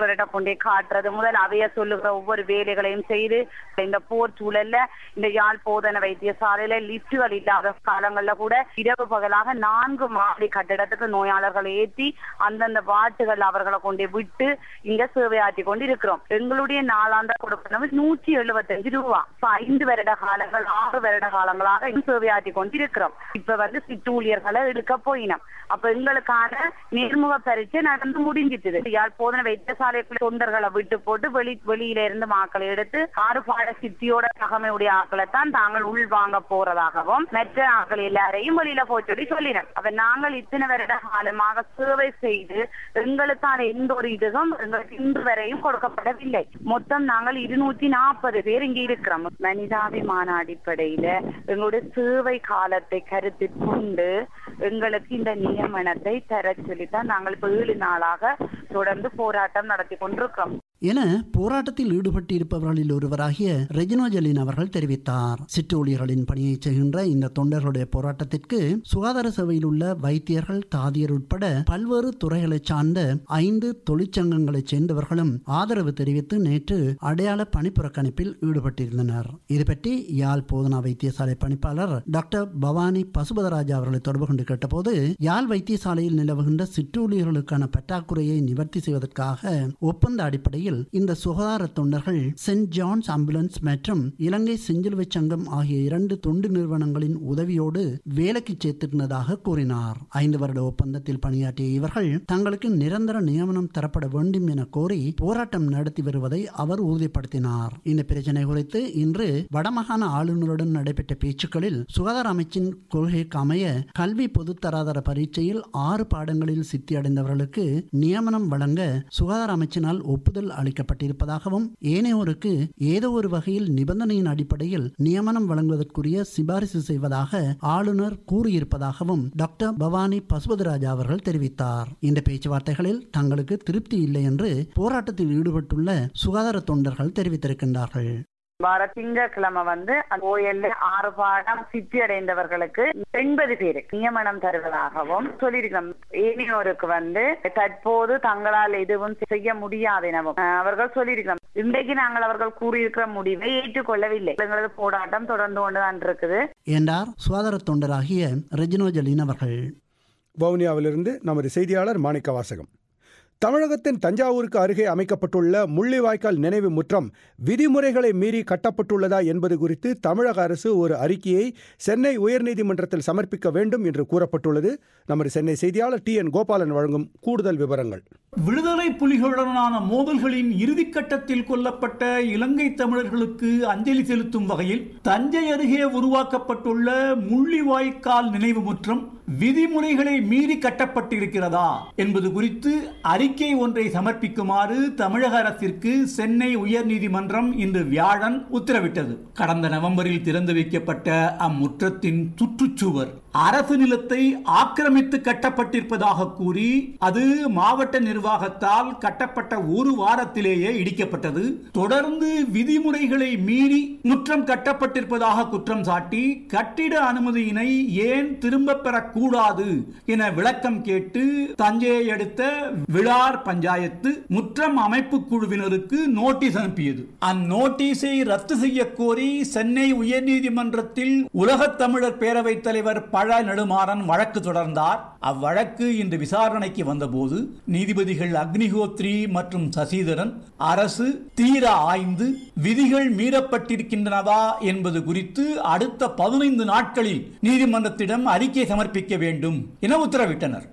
புரோட்டோகாலை கொண்டே காட்டுறது முதல் அவைய சொல்லுகிற ஒவ்வொரு வேலைகளையும் செய்து இந்த போர் சூழல்ல இந்த யாழ் போதனா வைத்தியசாலையில லிப்டுகள் இல்லாத காலங்கள்ல கூட இரவு பகலாக நான்கு மாடி கட்டிடத்துக்கு நோயாளர்களை ஏற்றி அந்தந்த வாட்டுகள் அவர்களை கொண்டே விட்டு இங்க சேவையாற்றி கொண்டு இருக்கிறோம். எங்களுடைய நாளாந்த கொடுப்பனவு நூற்றி எழுபத்தி அஞ்சு ரூபா. ஐந்து வருட காலங்கள் ஆறு வருட காலங்களாக சேவையாற்றி கொண்டு இருக்கிறோம். இப்ப வந்து சிற்றூழியர்களை எடுக்க போயினோம். அப்ப எங்களுக்கான நேர்முக பரீட்சை நடந்து முடிஞ்சிட்டது. யாழ் போதனா வைத்தியசாலைக்குள்ள தொண்டர்களை விட்டு போட்டு வெளி வெளியில இருந்து ஆக்களை எடுத்து ஆறு பாட சித்தியோட தகமையுடைய ஆக்களை தான் தாங்கள் உள் வாங்க போறதாகவும் மற்ற ஆக்கள் எல்லாரையும் வெளியில போய் சொல்லி சொல்லினோம். அப்ப நாங்கள் இத்தனை வருட காலமாக சேவை செய்து எங்களுக்கான எந்த ஒரு இதுவும் எங்களுக்கு இன்று வரையும் கொடுக்கப்படவில்லை. மொத்தம் நாங்கள் இருநூற்றி நாற்பது பேர் இங்க இருக்கிறோம். மனிதாபிமான அடிப்படையில எங்களுடைய சேவை காலத்தை கருத்தில் கொண்டு எங்களுக்கு இந்த நியமனத்தை தர சொல்லித்தான் நாங்கள் இப்ப ஏழு நாளாக தொடர்ந்து போராட்டம் நடத்தி கொண்டிருக்கிறோம் என போராட்டத்தில் ஈடுபட்டிருப்பவர்களில் ஒருவராகிய ரெஜினோ ஜெலின் அவர்கள் தெரிவித்தார். சிற்றூழியர்களின் பணியை செய்கின்ற இந்த தொண்டர்களுடைய போராட்டத்திற்கு சுகாதார சேவையில் உள்ள வைத்தியர்கள், தாதியர் உட்பட பல்வேறு துறைகளை சார்ந்த ஐந்து தொழிற்சங்கங்களைச் சேர்ந்தவர்களும் ஆதரவு தெரிவித்து நேற்று அடையாள பணிப்புறக்கணிப்பில் ஈடுபட்டிருந்தனர். இது பற்றி யாழ் போதனா வைத்தியசாலை பணிப்பாளர் டாக்டர் பவானி பசுபதராஜா அவர்களை தொடர்பு கொண்டு கேட்டபோது, யாழ் வைத்தியசாலையில் நிலவுகின்ற சிற்றூழியர்களுக்கான பற்றாக்குறையை நிவர்த்தி செய்வதற்காக ஒப்பந்த அடிப்படையில் இந்த சுகாதார தொண்டர்கள் சென்ட் ஜான்ஸ் ஆம்புலன்ஸ் மற்றும் இலங்கை செஞ்சிலுவை சங்கம் ஆகிய இரண்டு தொண்டு நிறுவனங்களின் உதவியோடு வேலைக்கு சேர்த்திருந்ததாக கூறினார். ஐந்து வருட ஒப்பந்தத்தில் பணியாற்றிய இவர்கள் தங்களுக்கு நிரந்தர நியமனம் தரப்பட வேண்டும் என கோரி போராட்டம் நடத்தி வருவதை அவர் உறுதிப்படுத்தினார். இந்த பிரச்சனை குறித்து இன்று வடமாகாண ஆளுநருடன் நடைபெற்ற பேச்சுக்களில் சுகாதார அமைச்சின் கொள்கைக்கு அமைய கல்வி பொதுத்தராதர பரீட்சையில் ஆறு பாடங்களில் சித்தி அடைந்தவர்களுக்கு நியமனம் வழங்க சுகாதார அமைச்சினால் ஒப்புதல் அளிக்கப்பட்டிருப்பதாகவும் ஏனையோருக்கு ஏதோ ஒரு வகையில் நிபந்தனையின் அடிப்படையில் நியமனம் வழங்குவதற்குரிய சிபாரிசு செய்வதாக ஆளுநர் கூறியிருப்பதாகவும் டாக்டர் பவானி பசுபதராஜா அவர்கள் தெரிவித்தார். இந்த பேச்சுவார்த்தைகளில் தங்களுக்கு திருப்தி இல்லை என்று போராட்டத்தில் ஈடுபட்டுள்ள சுகாதார தொண்டர்கள் தெரிவித்திருக்கின்றார்கள். வார திங்கட்கிழமை வந்து ஓஎல்ல ஆறு பாடம் சித்தி அடைந்தவர்களுக்கு எண்பது பேருக்கு நியமனம் தருவதாகவும் சொல்லியிருக்கிறோம். ஏனையோருக்கு வந்து தற்போது தங்களால் எதுவும் செய்ய முடியாது எனவும் அவர்கள் சொல்லியிருக்கிறோம். இன்றைக்கு நாங்கள் அவர்கள் கூறியிருக்கிற முடிவை ஏற்றுக்கொள்ளவில்லை. எங்களது போராட்டம் தொடர்ந்து கொண்டுதான் இருக்குது என்றார் சுகாதார தொண்டராகிய ரெஜினோ ஜெலின் அவர்கள். வவுனியாவிலிருந்து நமது செய்தியாளர் மாணிக்க வாசகம். தமிழகத்தின் தஞ்சாவூருக்கு அருகே அமைக்கப்பட்டுள்ள முள்ளிவாய்க்கால் நினைவு முற்றம் விதிமுறைகளை மீறி கட்டப்பட்டுள்ளதா என்பது குறித்து தமிழக அரசு ஒரு அறிக்கையை சென்னை உயர்நீதிமன்றத்தில் சமர்ப்பிக்க வேண்டும் என்று கூறப்பட்டுள்ளது. நமது சென்னை செய்தியாளர் டி என் கோபாலன் வழங்கும் கூடுதல் விவரங்கள். விடுதலை புலிகளுடனான மோதல்களின் இறுதிக்கட்டத்தில் கொல்லப்பட்ட இலங்கை தமிழர்களுக்கு அஞ்சலி செலுத்தும் வகையில் தஞ்சை அருகே உருவாக்கப்பட்டுள்ள முள்ளிவாய்க்கால் நினைவு முற்றம் விதிமுறைகளை மீறி கட்டப்பட்டிருக்கிறதா என்பது குறித்து அறிக்கை ஒன்றை சமர்ப்பிக்குமாறு தமிழக அரசிற்கு சென்னை உயர்நீதிமன்றம் இன்று வியாழன் உத்தரவிட்டது. கடந்த நவம்பரில் திறந்து வைக்கப்பட்ட அம்முற்றத்தின் சுற்றுச்சுவர் அரசு நிலத்தை ஆக்கிரமித்து கட்டப்பட்டிருப்பதாக கூறி அது மாவட்ட நிர்வாகத்தால் கட்டப்பட்ட ஒரு வாரத்திலேயே இடிக்கப்பட்டது. தொடர்ந்து விதிமுறைகளை மீறி முற்றம் கட்டப்பட்டிருப்பதாக குற்றம் சாட்டி கட்டிட அனுமதியினை ஏன் திரும்ப பெறக்கூடாது என விளக்கம் கேட்டு தஞ்சையை அடுத்த விழார் பஞ்சாயத்து முற்றம் அமைப்பு குழுவினருக்கு நோட்டீஸ் அனுப்பியது. அந்நோட்டீஸை ரத்து செய்ய கோரி சென்னை உயர்நீதிமன்றத்தில் உலகத் தமிழர் பேரவைத் தலைவர் பழ நெடுமாறன் வழக்கு தொடர்ந்தார். அவ்வழக்கு இன்று விசாரணைக்கு வந்தபோது நீதிபதிகள் அக்னிஹோத்ரி மற்றும் சசிதரன் அரசு தீர ஆய்ந்து விதிகள் மீறப்பட்டிருக்கின்றனவா என்பது குறித்து அடுத்த பதினைந்து நாட்களில் நீதிமன்றத்திடம் அறிக்கை சமர்ப்பிக்க வேண்டும் என உத்தரவிட்டனர்.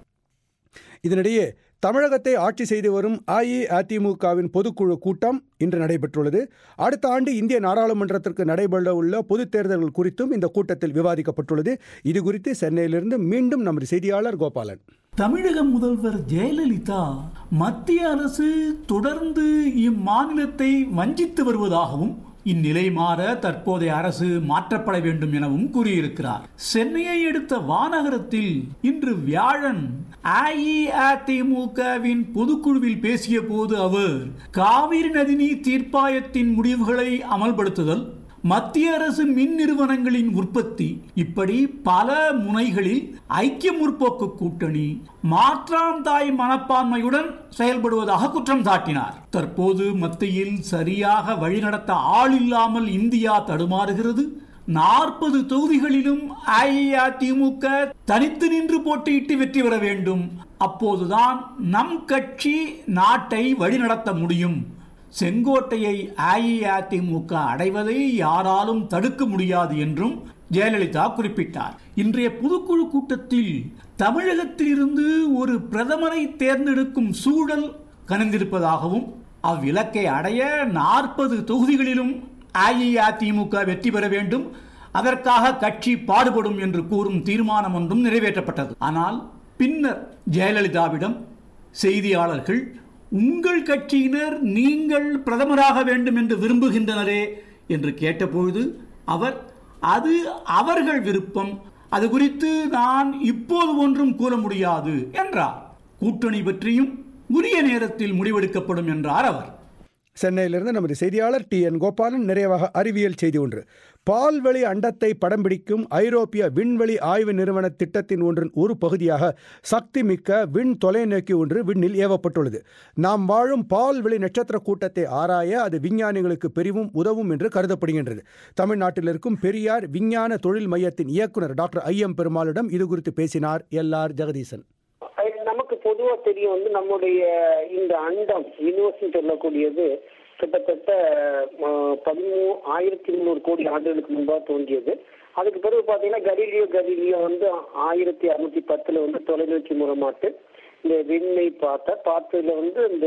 இதனிடையே தமிழகத்தை ஆட்சி செய்து வரும் அஇஅதிமுகவின் பொதுக்குழு கூட்டம் இன்று நடைபெற்றுள்ளது. அடுத்த ஆண்டு இந்திய நாடாளுமன்றத்திற்கு நடைபெற உள்ள பொதுத் தேர்தல்கள் குறித்தும் இந்த கூட்டத்தில் விவாதிக்கப்பட்டுள்ளது. இது குறித்து சென்னையிலிருந்து மீண்டும் நமது செய்தியாளர் கோபாலன். தமிழக முதல்வர் ஜெயலலிதா மத்திய அரசு தொடர்ந்து இம்மாநிலத்தை வஞ்சித்து வருவதாகவும் இந்நிலை மாற தற்போதைய அரசு மாற்றப்பட வேண்டும் எனவும் கூறியிருக்கிறார். சென்னையை அடுத்த வானகரத்தில் இன்று வியாழன் அஇஅதிமுகவின் பொதுக்குழுவில் பேசிய போது அவர் காவிரி நதிநீர் தீர்ப்பாயத்தின் முடிவுகளை அமல்படுத்துதல், மத்திய அரசு மின் நிறுவனங்களின் உற்பத்தி, இப்படி பல முனைகளில் ஐக்கிய முற்போக்கு கூட்டணி மாற்றாந்தாய் மனப்பான்மையுடன் செயல்படுவதாக குற்றம் சாட்டினார். தற்போது மத்தியில் சரியாக வழிநடத்த ஆள் இல்லாமல் இந்தியா தடுமாறுகிறது. நாற்பது தொகுதிகளிலும் அஇஅதிமுக தனித்து நின்று போட்டியிட்டு வெற்றி பெற வேண்டும். அப்போதுதான் நம் கட்சி நாட்டை வழிநடத்த முடியும். செங்கோட்டையை அஇஅதிமுக அடைவதை யாராலும் தடுக்க முடியாது என்றும் ஜெயலலிதா குறிப்பிட்டார். இன்றைய பொதுக்குழு கூட்டத்தில் தமிழகத்தில் இருந்து ஒரு பிரதமரை தேர்ந்தெடுக்கும் சூழல் கனிந்திருப்பதாகவும் அவ்விலக்கை அடைய நாற்பது தொகுதிகளிலும் அஇஅதிமுக வெற்றி பெற வேண்டும், அதற்காக கட்சி பாடுபடும் என்று கூறும் தீர்மானம் ஒன்றும் நிறைவேற்றப்பட்டது. ஆனால் பின்னர் ஜெயலலிதாவிடம் செய்தியாளர்கள், உங்கள் கட்சியினர் நீங்கள் பிரதமராக வேண்டும் என்று விரும்புகின்றனரே என்று கேட்டபொழுது அவர், அது அவர்கள் விருப்பம், அது குறித்து நான் இப்போது ஒன்றும் கூற முடியாது என்றார். கூட்டணி பற்றியும் உரிய நேரத்தில் முடிவெடுக்கப்படும் என்றார் அவர். சென்னையிலிருந்து நமது செய்தியாளர் டி என் கோபாலன். நிறைவாக அறிவியல் செய்தி ஒன்று. பால்வெளி அண்டத்தை படம் பிடிக்கும் ஐரோப்பிய விண்வெளி ஆய்வு நிறுவன திட்டத்தின் ஒன்றின் ஒரு பகுதியாக சக்தி மிக்க விண் தொலைநோக்கி ஒன்று விண்ணில் ஏவப்பட்டுள்ளது. நாம் வாழும் பால்வெளி நட்சத்திர கூட்டத்தை ஆராய அது விஞ்ஞானிகளுக்கு பெரிதும் உதவும் என்று கருதப்படுகின்றது. தமிழ்நாட்டில் இருக்கும் பெரியார் விஞ்ஞான தொழில் மையத்தின் இயக்குனர் டாக்டர் ஐ எம் பெருமாளிடம் இது குறித்து பேசினார் எல் ஆர் ஜெகதீசன். நமக்கு பொதுவா தெரியும் வந்து நம்முடைய இந்த அண்டம் யூனிவர்ஸ் சொல்லக்கூடியது கிட்டத்தட்ட பதிமூ ஆயிரத்தி முன்னூறு கோடி ஆண்டுகளுக்கு முன்பாக தோன்றியது. அதுக்கு பிறகு பாத்தீங்கன்னா கலீலியோ கலீலியோ வந்து ஆயிரத்தி அறுநூத்தி பத்துல வந்து தொலைநோக்கி மூலமாட்டு இந்த விண்ணை பார்த்த பார்த்ததுல வந்து இந்த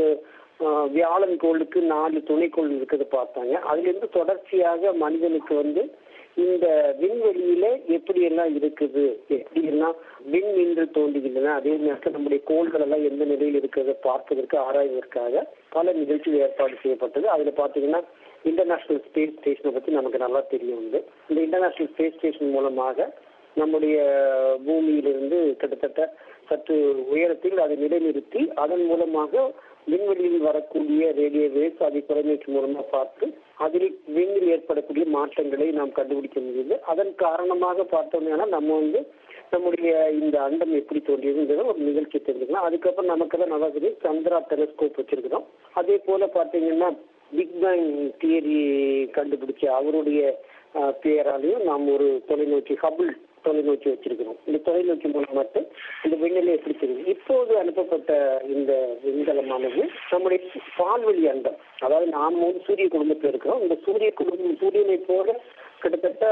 வியாழன் கோளுக்கு நாலு துணைக்கோள் இருக்கிறது பார்த்தாங்க. அதுல இருந்து தொடர்ச்சியாக மனிதனுக்கு வந்து இந்த விண்வெளியில எப்படி எல்லாம் இருக்குது, எப்படி எல்லாம் விண் நின்று தோன்றுகின்றன, அதே நேரத்தில் நம்முடைய கோள்கள் எல்லாம் எந்த நிலையில் இருக்கிறத பார்ப்பதற்கு ஆராய்வதற்காக பல நிகழ்ச்சிகள் ஏற்பாடு செய்யப்பட்டது. அதுல பாத்தீங்கன்னா இன்டர்நேஷனல் ஸ்பேஸ் ஸ்டேஷனை பத்தி நமக்கு நல்லா தெரியும். வந்து இந்த இன்டர்நேஷனல் ஸ்பேஸ் ஸ்டேஷன் மூலமாக நம்முடைய பூமியிலிருந்து கிட்டத்தட்ட சற்று உயரத்தில் அதை நிலைநிறுத்தி அதன் மூலமாக விண்வெளியில் வரக்கூடிய ரேடியோ வேவ்ஸ் அதை தொலைநோக்கி மூலமா பார்த்து அதில் விண்ணில் ஏற்படக்கூடிய மாற்றங்களை நாம் கண்டுபிடிக்க முடியுது. அதன் காரணமாக பார்த்தோம்னா நம்ம வந்து நம்முடைய இந்த அண்டம் எப்படி தோன்றியதுங்கிறத ஒரு நிகழ்ச்சி தெரிஞ்சுக்கலாம். அதுக்கப்புறம் நமக்கு தான் நல்லா தெரியும் சந்திரா டெலிஸ்கோப் வச்சிருக்கிறோம். அதே போல பாத்தீங்கன்னா பிக் பேங் தியரி கண்டுபிடிச்ச அவருடைய பெயராலையும் நாம் ஒரு தொலைநோக்கி ஹபிள் தொலைநோக்கி வச்சிருக்கிறோம். இந்த தொலைநோக்கி மூலம் மட்டும் இந்த விண்ணிலை எப்படி தெரியும். இப்போது அனுப்பப்பட்ட இந்த விண்கலமானது நம்முடைய பால்வெளி அண்டம், அதாவது நாம் வந்து சூரிய குடும்பத்தில் இருக்கிறோம். இந்த சூரிய குடும்பம் சூரியனை போல கிட்டத்தட்ட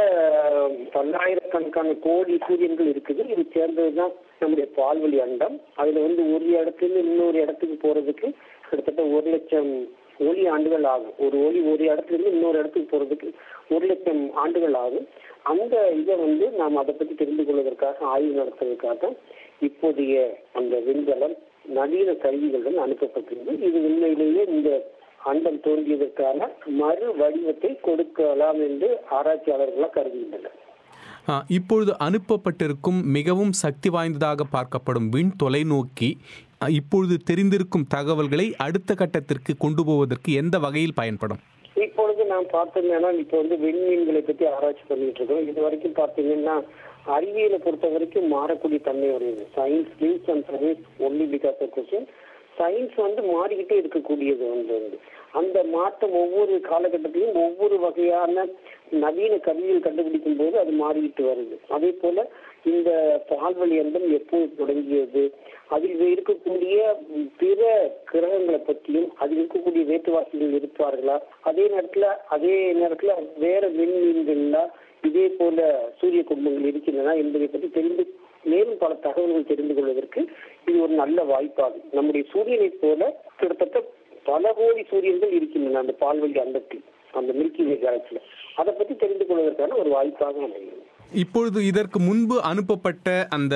பல்லாயிரக்கணக்கான கோடி சூரியன்கள் இருக்குது. இது சேர்ந்ததுதான் நம்முடைய பால்வெளி அண்டம். அதுல வந்து ஒரு இடத்துல இன்னொரு இடத்துக்கு போறதுக்கு கிட்டத்தட்ட ஒரு லட்சம் ஒளி ஆண்டுகள் ஆகும். ஒரு ஒளி ஒரு இடத்துல இருந்து இன்னொரு இடத்துக்கு போறதுக்கு ஒரு லட்சம் ஆண்டுகள் ஆகும். அந்த இதை வந்து நாம் அதை பற்றி தெரிந்து கொள்வதற்காக ஆய்வு நடத்துவதற்காக இப்போதைய அந்த விண்கலம் நவீன கருவிகளுடன் அனுப்பப்பட்டிருந்தது. இது உண்மையிலேயே இந்த அண்டம் தோன்றியதற்கான மறு வடிவத்தை கொடுக்கலாம் என்று ஆராய்ச்சியாளர்கள் கருதுகின்றனர். இப்பொழுது அனுப்பப்பட்டிருக்கும் மிகவும் சக்தி வாய்ந்ததாக பார்க்கப்படும் விண் தொலைநோக்கி இப்பொழுது தெரிந்திருக்கும் தகவல்களை அடுத்த கட்டத்திற்கு கொண்டு போவதற்கு எந்த வகையில் பயன்படும்? இப்பொழுது நாம் பார்த்தோம்னா இப்போ வந்து விண்மீன்களை பற்றி ஆராய்ச்சி பண்ணிட்டு இருக்கோம். இது வரைக்கும் பார்த்தீங்கன்னா அறிவியலை பொறுத்த வரைக்கும் மாறக்கூடிய தன்மை உடையது. Science lives and service only because of question. Science வந்து மாறிக்கிட்டே இருக்கக்கூடியது. வந்து அந்த மாற்றம் ஒவ்வொரு காலகட்டத்திலும் ஒவ்வொரு வகையான நவீன கருவிகள் கண்டுபிடிக்கும் போது அது மாறிக்கிட்டு வருது. அதே போல இந்த பால்வெளி அண்டம் எப்போது தொடங்கியது, அதில் இருக்கக்கூடிய பிற கிரகங்களை பற்றியும் அதில் இருக்கக்கூடிய வேற்றுவாசிகள் இருப்பார்களா, அதே நேரத்துல அதே நேரத்துல வேற விண்மீன்கள்லாம் இதே போல சூரிய குடும்பங்கள் இருக்கின்றன என்பதை பற்றி தெரிந்து மேலும் பல தகவல்கள் தெரிந்து கொள்வதற்கு இது ஒரு நல்ல வாய்ப்பாகும். நம்முடைய சூரியனை போல கிட்டத்தட்ட பல கோடி சூரியன்கள் இருக்கின்றன அந்த பால்வெளி அண்டத்தில், அந்த மில்கி வே கேலக்சில. அதை பற்றி தெரிந்து கொள்வதற்கான ஒரு வாய்ப்பாக அமைகிறது. இப்பொழுது இதற்கு முன்பு அனுப்பப்பட்ட அந்த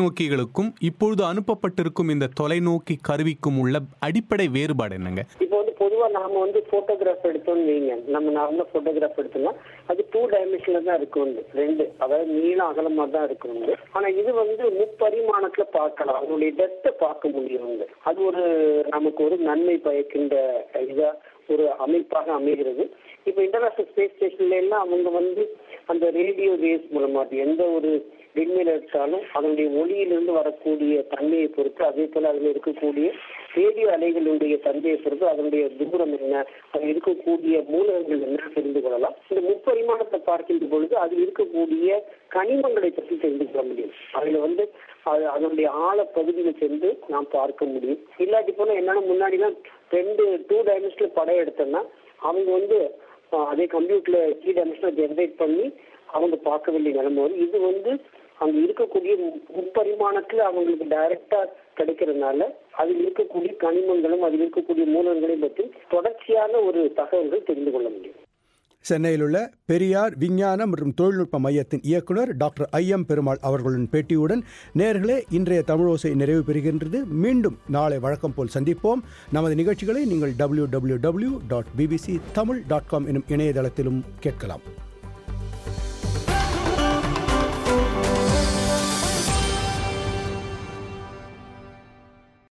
தொலைநோக்கிகளுக்கும் இப்பொழுது அனுப்பப்பட்டிருக்கும் இந்த தொலைநோக்கி கருவிக்கும் உள்ள அடிப்படை வேறுபாடு என்னங்க? இப்போ வந்து பொதுவா நாம வந்து போட்டோகிராஃப் எடுத்தோம்னு வைங்க, நம்ம நார்மலா போட்டோகிராஃப் எடுத்தோம்னா அது டூ டைமென்ஷன்ல தான் இருக்கும், ரெண்டு, அதாவது நீளம் அகலமா தான் இருக்கும். ஆனா இது வந்து முப்பரிமாணத்துல பார்க்கலாம், அதனுடைய டெப்த்தை பார்க்க முடியும். அது ஒரு நமக்கு ஒரு நன்மை பயக்கின்ற இதா ஒரு அமைப்பாக அமைகிறது. இப்ப இன்டர்நேஷனல் ஸ்பேஸ் ஸ்டேஷன்ல எல்லாம் அவங்க வந்து அந்த ரேடியோ வேவ்ஸ் மூலமா எந்த ஒரு விண்வெளி எடுத்தாலும் அதனுடைய ஒளியிலிருந்து வரக்கூடிய தன்மையை பொறுத்து, அதே போல அதுல இருக்கக்கூடிய ரேடியோ அலைகளுடைய தன்மையை பொறுத்து அதனுடைய தூரம் என்ன, அதில் இருக்கக்கூடிய மூலகங்கள் என்ன தெரிந்து கொள்ளலாம். இந்த முப்பரிமாணத்தை பார்க்கின்ற பொழுது அதில் இருக்கக்கூடிய கனிமங்களை பற்றி தெரிந்து கொள்ள முடியும். அதுல வந்து அதனுடைய ஆழ பகுதியில் சென்று நாம் பார்க்க முடியும். இல்லாட்டி போல என்னன்னா முன்னாடிலாம் ரெண்டு டூ டைமென்ஷன்ல படம் எடுத்தோம்னா அவங்க வந்து அதே கம்ப்யூட்டர்ல த்ரீ டைமென்ஷன்ல ஜெனரேட் பண்ணி அவங்க பார்க்க வேண்டிய நிலைமை வரும். இது வந்து அங்க இருக்கக்கூடிய முப்பரிமாணத்துல அவங்களுக்கு டைரக்டா கிடைக்கிறதுனால அதில் இருக்கக்கூடிய கனிமங்களும் அதில் இருக்கக்கூடிய மூலங்களையும் பற்றி தொடர்ச்சியான ஒரு தகவல்கள் தெரிந்து கொள்ள முடியும். சென்னையில் உள்ள பெரியார் விஞ்ஞான மற்றும் தொழில்நுட்ப மையத்தின் இயக்குனர் டாக்டர் ஐ எம் பெருமாள் அவர்களுடன் பேட்டியுடன் நேர்களே இன்றைய தமிழோசை நிறைவு பெறுகின்றது. மீண்டும் நாளை வழக்கம் போல் சந்திப்போம். நமது நிகழ்ச்சிகளை நீங்கள் W W W dot BBC Tamil dot com எனும் இணையதளத்திலும் கேட்கலாம்.